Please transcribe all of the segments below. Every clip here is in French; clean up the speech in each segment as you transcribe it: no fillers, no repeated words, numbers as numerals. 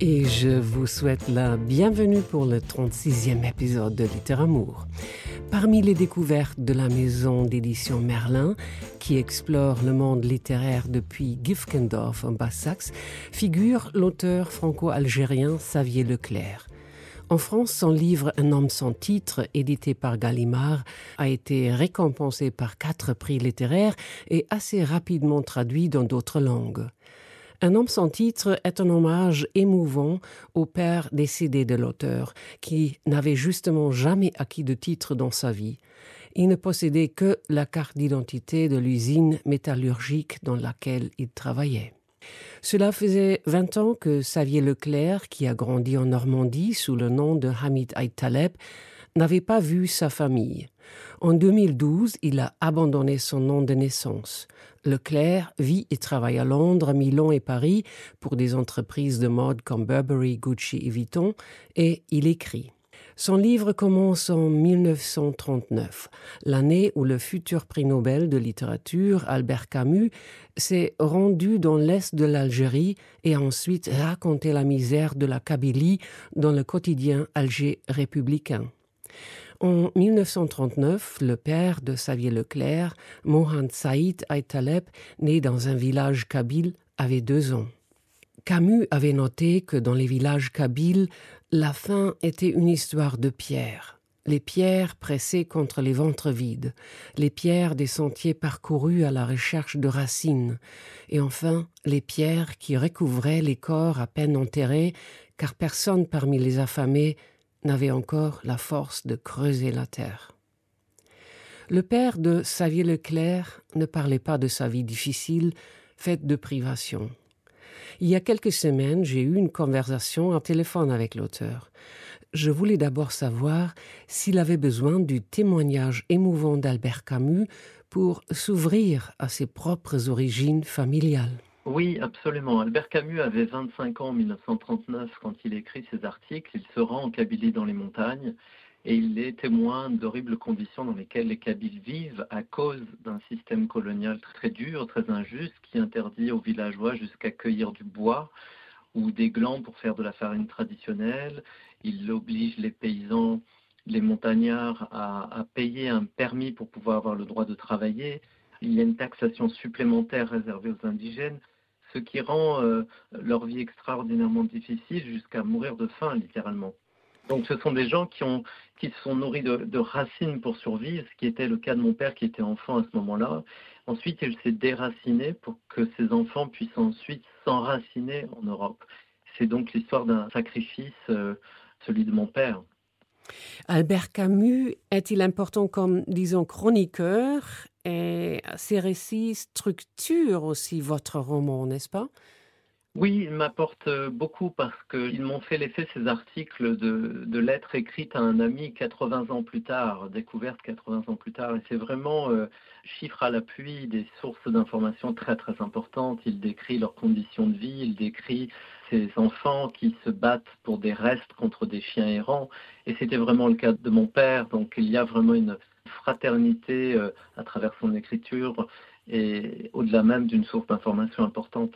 Et je vous souhaite la bienvenue pour le 36e épisode de Littéramour. Parmi les découvertes de la maison d'édition Merlin, qui explore le monde littéraire depuis Gifkendorf en Basse-Saxe, figure l'auteur franco-algérien Xavier Leclerc. En France, son livre Un homme sans titre, édité par Gallimard, a été récompensé par 4 prix littéraires et assez rapidement traduit dans d'autres langues. Un homme sans titre est un hommage émouvant au père décédé de l'auteur, qui n'avait justement jamais acquis de titre dans sa vie. Il ne possédait que la carte d'identité de l'usine métallurgique dans laquelle il travaillait. Cela faisait 20 ans que Xavier Leclerc, qui a grandi en Normandie sous le nom de Hamid Ait Taleb, n'avait pas vu sa famille. En 2012, il a abandonné son nom de naissance. Leclerc vit et travaille à Londres, Milan et Paris pour des entreprises de mode comme Burberry, Gucci et Vuitton, et il écrit. Son livre commence en 1939, l'année où le futur prix Nobel de littérature, Albert Camus, s'est rendu dans l'est de l'Algérie et a ensuite raconté la misère de la Kabylie dans le quotidien Alger républicain. En 1939, le père de Xavier Leclerc, Mohand Saïd Ait Taleb, né dans un village kabyle, avait 2 ans. Camus avait noté que dans les villages kabyles, la faim était une histoire de pierres. Les pierres pressées contre les ventres vides, les pierres des sentiers parcourus à la recherche de racines, et enfin les pierres qui recouvraient les corps à peine enterrés, car personne parmi les affamés n'avait encore la force de creuser la terre. Le père de Xavier Leclerc ne parlait pas de sa vie difficile, faite de privations. Il y a quelques semaines, j'ai eu une conversation au téléphone avec l'auteur. Je voulais d'abord savoir s'il avait besoin du témoignage émouvant d'Albert Camus pour s'ouvrir à ses propres origines familiales. Oui, absolument. Albert Camus avait 25 ans en 1939 quand il écrit ses articles. Il se rend en Kabylie dans les montagnes et il est témoin d'horribles conditions dans lesquelles les Kabyles vivent à cause d'un système colonial très dur, très injuste, qui interdit aux villageois jusqu'à cueillir du bois ou des glands pour faire de la farine traditionnelle. Il oblige les paysans, les montagnards à payer un permis pour pouvoir avoir le droit de travailler. Il y a une taxation supplémentaire réservée aux indigènes, ce qui rend leur vie extraordinairement difficile jusqu'à mourir de faim, littéralement. Donc ce sont des gens qui se sont nourris de racines pour survivre, ce qui était le cas de mon père qui était enfant à ce moment-là. Ensuite, il s'est déraciné pour que ses enfants puissent ensuite s'enraciner en Europe. C'est donc l'histoire d'un sacrifice, celui de mon père. Albert Camus est-il important comme, disons, chroniqueur et ses récits structurent aussi votre roman, n'est-ce pas? Oui, il m'apporte beaucoup parce qu'ils m'ont fait l'effet, ces articles, de lettres écrites à un ami 80 ans plus tard, découvertes 80 ans plus tard. Et c'est vraiment, chiffre à l'appui, des sources d'informations très très importantes. Il décrit leurs conditions de vie, il décrit ces enfants qui se battent pour des restes contre des chiens errants. Et c'était vraiment le cas de mon père. Donc il y a vraiment une fraternité à travers son écriture et au-delà même d'une source d'information importante.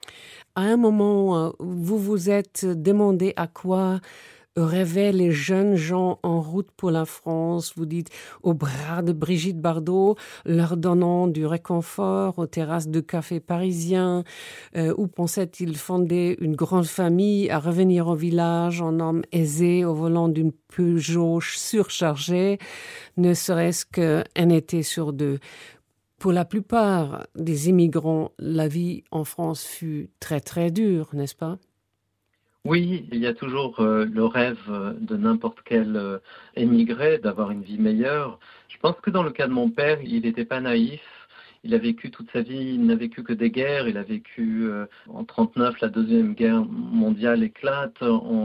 À un moment, vous vous êtes demandé à quoi rêvaient les jeunes gens en route pour la France, vous dites, au bras de Brigitte Bardot, leur donnant du réconfort aux terrasses de cafés parisiens, où pensaient-ils fonder une grande famille, à revenir au village en homme aisé au volant d'une Peugeot surchargée, ne serait-ce qu'un été sur 2. Pour la plupart des immigrants, la vie en France fut très très dure, n'est-ce pas? Oui, il y a toujours le rêve de n'importe quel émigré d'avoir une vie meilleure. Je pense que dans le cas de mon père, il n'était pas naïf. Il a vécu toute sa vie, il n'a vécu que des guerres. Il a vécu en 1939, la Deuxième Guerre mondiale éclate.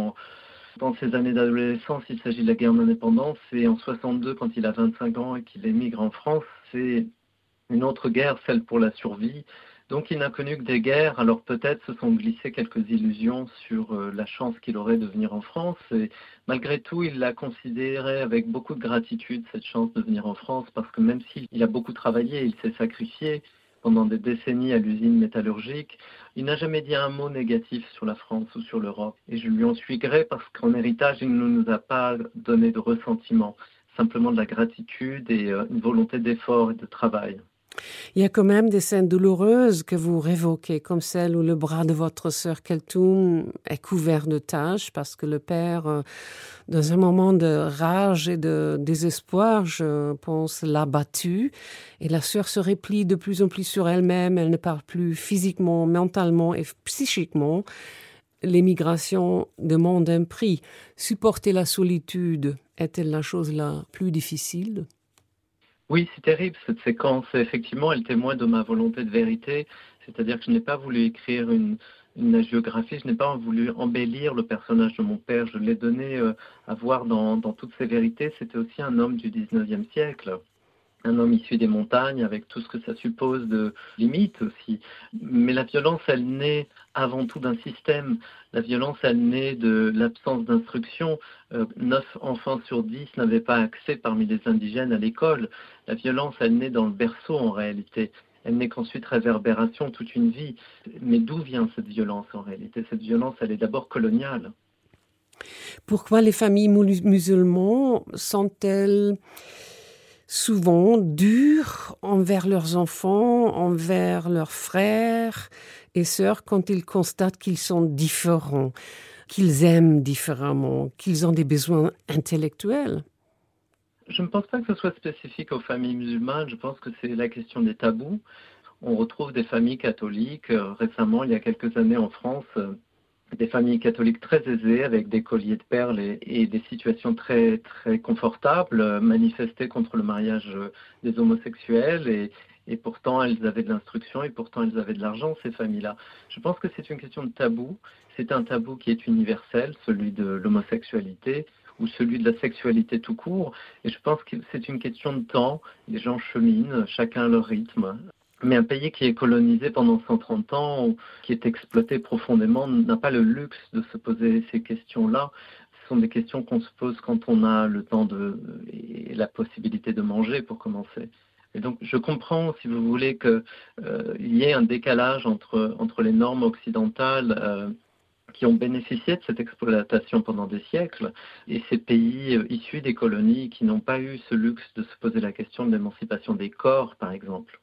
Dans ses années d'adolescence, il s'agit de la guerre d'indépendance. Et en 62, quand il a 25 ans et qu'il émigre en France, c'est une autre guerre, celle pour la survie. Donc il n'a connu que des guerres, alors peut-être se sont glissées quelques illusions sur la chance qu'il aurait de venir en France. Et malgré tout, il l'a considéré avec beaucoup de gratitude, cette chance de venir en France, parce que même s'il a beaucoup travaillé, il s'est sacrifié, pendant des décennies à l'usine métallurgique. Il n'a jamais dit un mot négatif sur la France ou sur l'Europe. Et je lui en suis gré parce qu'en héritage, il ne nous a pas donné de ressentiment, simplement de la gratitude et une volonté d'effort et de travail. Il y a quand même des scènes douloureuses que vous révoquez, comme celle où le bras de votre sœur Keltoum est couvert de taches parce que le père, dans un moment de rage et de désespoir, je pense, l'a battue. Et la sœur se replie de plus en plus sur elle-même. Elle ne parle plus physiquement, mentalement et psychiquement. L'émigration demande un prix. Supporter la solitude est-elle la chose la plus difficile? Oui, c'est terrible cette séquence. Effectivement, elle témoigne de ma volonté de vérité. C'est-à-dire que je n'ai pas voulu écrire une hagiographie, je n'ai pas voulu embellir le personnage de mon père. Je l'ai donné à voir dans toutes ses vérités. C'était aussi un homme du 19e siècle. Un homme issu des montagnes, avec tout ce que ça suppose de limites aussi. Mais la violence, elle naît avant tout d'un système. La violence, elle naît de l'absence d'instruction. 9 enfants sur 10 n'avaient pas accès parmi les indigènes à l'école. La violence, elle naît dans le berceau en réalité. Elle n'est qu'ensuite réverbération toute une vie. Mais d'où vient cette violence en réalité? Cette violence, elle est d'abord coloniale. Pourquoi les familles musulmanes sont-elles souvent durs envers leurs enfants, envers leurs frères et sœurs quand ils constatent qu'ils sont différents, qu'ils aiment différemment, qu'ils ont des besoins intellectuels? Je ne pense pas que ce soit spécifique aux familles musulmanes. Je pense que c'est la question des tabous. On retrouve des familles catholiques. Récemment, il y a quelques années en France, des familles catholiques très aisées avec des colliers de perles et des situations très, très confortables, manifestaient contre le mariage des homosexuels et pourtant elles avaient de l'instruction et pourtant elles avaient de l'argent, ces familles-là. Je pense que c'est une question de tabou. C'est un tabou qui est universel, celui de l'homosexualité ou celui de la sexualité tout court. Et je pense que c'est une question de temps. Les gens cheminent, chacun à leur rythme. Mais un pays qui est colonisé pendant 130 ans, qui est exploité profondément, n'a pas le luxe de se poser ces questions-là. Ce sont des questions qu'on se pose quand on a le temps et la possibilité de manger, pour commencer. Et donc, je comprends, si vous voulez, qu'il y ait un décalage entre les normes occidentales qui ont bénéficié de cette exploitation pendant des siècles, et ces pays issus des colonies qui n'ont pas eu ce luxe de se poser la question de l'émancipation des corps, par exemple.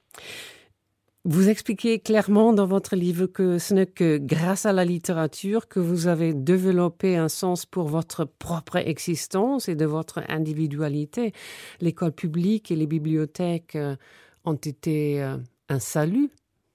Vous expliquez clairement dans votre livre que ce n'est que grâce à la littérature que vous avez développé un sens pour votre propre existence et de votre individualité. L'école publique et les bibliothèques ont été un salut.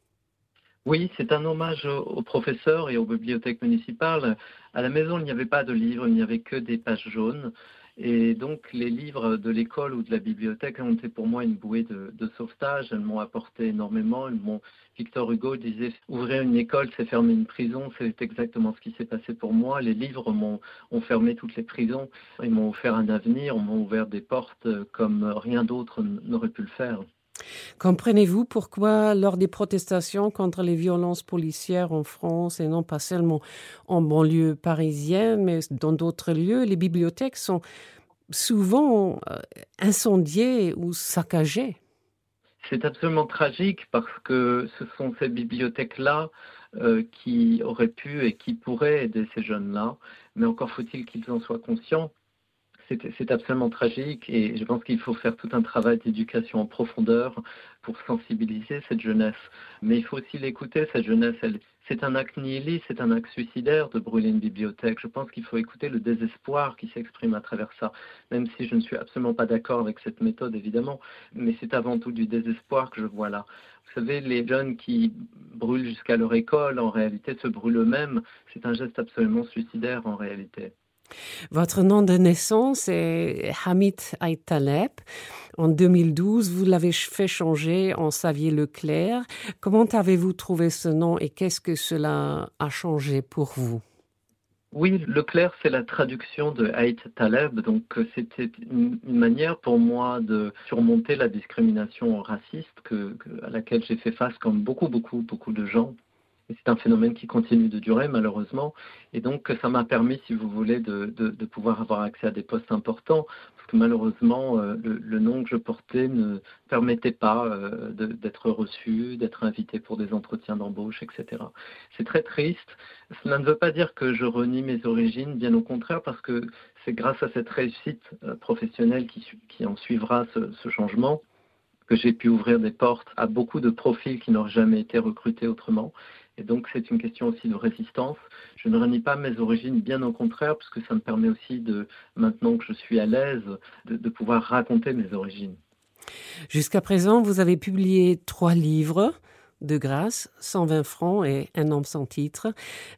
Oui, c'est un hommage aux professeurs et aux bibliothèques municipales. À la maison, il n'y avait pas de livres, il n'y avait que des pages jaunes. Et donc, les livres de l'école ou de la bibliothèque ont été pour moi une bouée de sauvetage. Elles m'ont apporté énormément. Victor Hugo disait « Ouvrir une école, c'est fermer une prison ». C'est exactement ce qui s'est passé pour moi. Les livres ont fermé toutes les prisons. Ils m'ont offert un avenir, m'ont ouvert des portes comme rien d'autre n'aurait pu le faire. Comprenez-vous pourquoi, lors des protestations contre les violences policières en France, et non pas seulement en banlieue parisienne, mais dans d'autres lieux, les bibliothèques sont souvent incendiées ou saccagées? C'est absolument tragique parce que ce sont ces bibliothèques-là qui auraient pu et qui pourraient aider ces jeunes-là, mais encore faut-il qu'ils en soient conscients. C'est absolument tragique et je pense qu'il faut faire tout un travail d'éducation en profondeur pour sensibiliser cette jeunesse. Mais il faut aussi l'écouter, cette jeunesse. C'est un acte nihiliste, c'est un acte suicidaire de brûler une bibliothèque. Je pense qu'il faut écouter le désespoir qui s'exprime à travers ça, même si je ne suis absolument pas d'accord avec cette méthode, évidemment. Mais c'est avant tout du désespoir que je vois là. Vous savez, les jeunes qui brûlent jusqu'à leur école, en réalité, se brûlent eux-mêmes. C'est un geste absolument suicidaire, en réalité. Votre nom de naissance est Hamid Ait Taleb. En 2012, vous l'avez fait changer en Xavier Leclerc. Comment avez-vous trouvé ce nom et qu'est-ce que cela a changé pour vous? Oui, Leclerc, c'est la traduction de Ait Taleb, donc c'était une manière pour moi de surmonter la discrimination raciste à laquelle j'ai fait face comme beaucoup de gens. Et c'est un phénomène qui continue de durer, malheureusement. Et donc, ça m'a permis, si vous voulez, de pouvoir avoir accès à des postes importants. Parce que malheureusement, le nom que je portais ne permettait pas d'être reçu, d'être invité pour des entretiens d'embauche, etc. C'est très triste. Cela ne veut pas dire que je renie mes origines, bien au contraire, parce que c'est grâce à cette réussite professionnelle qui en suivra ce changement que j'ai pu ouvrir des portes à beaucoup de profils qui n'auraient jamais été recrutés autrement. Et donc, c'est une question aussi de résistance. Je ne renie pas mes origines, bien au contraire, parce que ça me permet aussi, maintenant que je suis à l'aise, de pouvoir raconter mes origines. Jusqu'à présent, vous avez publié 3 livres de grâce, 120 francs et Un homme sans titre.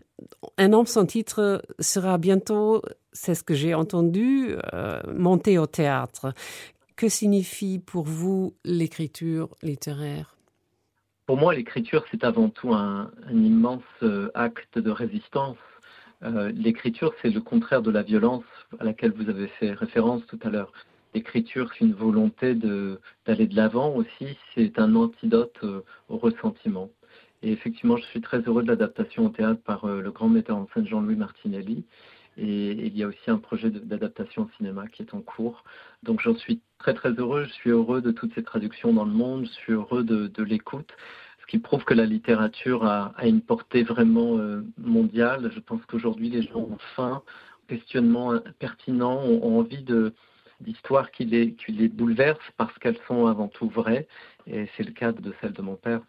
Un homme sans titre sera bientôt, c'est ce que j'ai entendu, monté au théâtre. Que signifie pour vous l'écriture littéraire ? Pour moi, l'écriture, c'est avant tout un immense acte de résistance. L'écriture, c'est le contraire de la violence à laquelle vous avez fait référence tout à l'heure. L'écriture, c'est une volonté d'aller de l'avant aussi, c'est un antidote au ressentiment. Et effectivement, je suis très heureux de l'adaptation au théâtre par le grand metteur en scène Jean-Louis Martinelli. Et il y a aussi un projet d'adaptation au cinéma qui est en cours. Donc j'en suis très très heureux, je suis heureux de toutes ces traductions dans le monde, je suis heureux de l'écoute, ce qui prouve que la littérature a une portée vraiment mondiale. Je pense qu'aujourd'hui les gens ont faim, questionnements pertinents, ont envie d'histoires qui les bouleversent parce qu'elles sont avant tout vraies. Et c'est le cas de celle de mon père.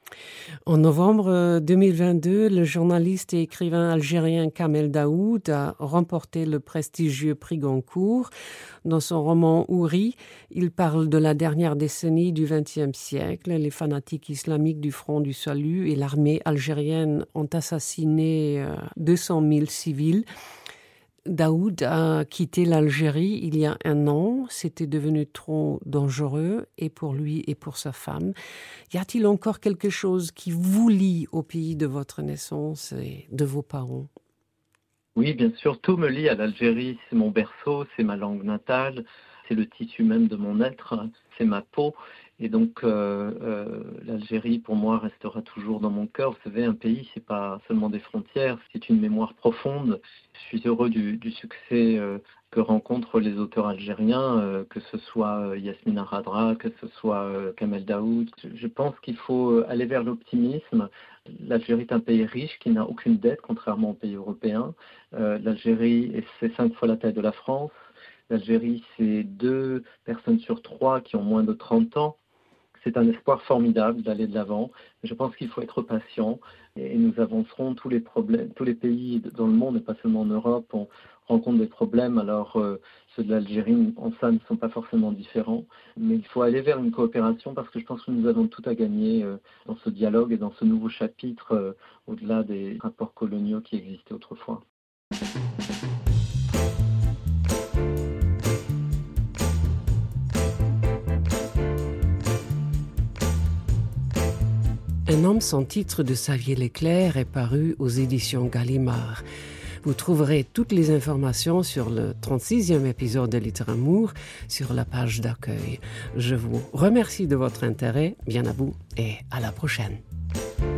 En novembre 2022, le journaliste et écrivain algérien Kamel Daoud a remporté le prestigieux prix Goncourt. Dans son roman Houri, il parle de la dernière décennie du XXe siècle. Les fanatiques islamiques du Front du Salut et l'armée algérienne ont assassiné 200 000 civils. Daoud a quitté l'Algérie il y a 1 an. C'était devenu trop dangereux, et pour lui et pour sa femme. Y a-t-il encore quelque chose qui vous lie au pays de votre naissance et de vos parents ? Oui, bien sûr, tout me lie à l'Algérie. C'est mon berceau, c'est ma langue natale, c'est le tissu même de mon être, c'est ma peau. Et donc, l'Algérie, pour moi, restera toujours dans mon cœur. Vous savez, un pays, c'est pas seulement des frontières, c'est une mémoire profonde. Je suis heureux du succès que rencontrent les auteurs algériens, que ce soit Yasmina Radra, que ce soit Kamel Daoud. Je pense qu'il faut aller vers l'optimisme. L'Algérie est un pays riche qui n'a aucune dette, contrairement aux pays européens. L'Algérie, c'est 5 fois la taille de la France. L'Algérie, c'est 2 personnes sur 3 qui ont moins de 30 ans. C'est un espoir formidable d'aller de l'avant. Je pense qu'il faut être patient et nous avancerons. Tous les pays dans le monde, et pas seulement en Europe, rencontrent des problèmes. Alors, ceux de l'Algérie, en ça, ne sont pas forcément différents. Mais il faut aller vers une coopération parce que je pense que nous avons tout à gagner dans ce dialogue et dans ce nouveau chapitre au-delà des rapports coloniaux qui existaient autrefois. Un homme sans titre de Xavier Leclerc est paru aux éditions Gallimard. Vous trouverez toutes les informations sur le 36e épisode de Litteramour sur la page d'accueil. Je vous remercie de votre intérêt, bien à vous, et à la prochaine.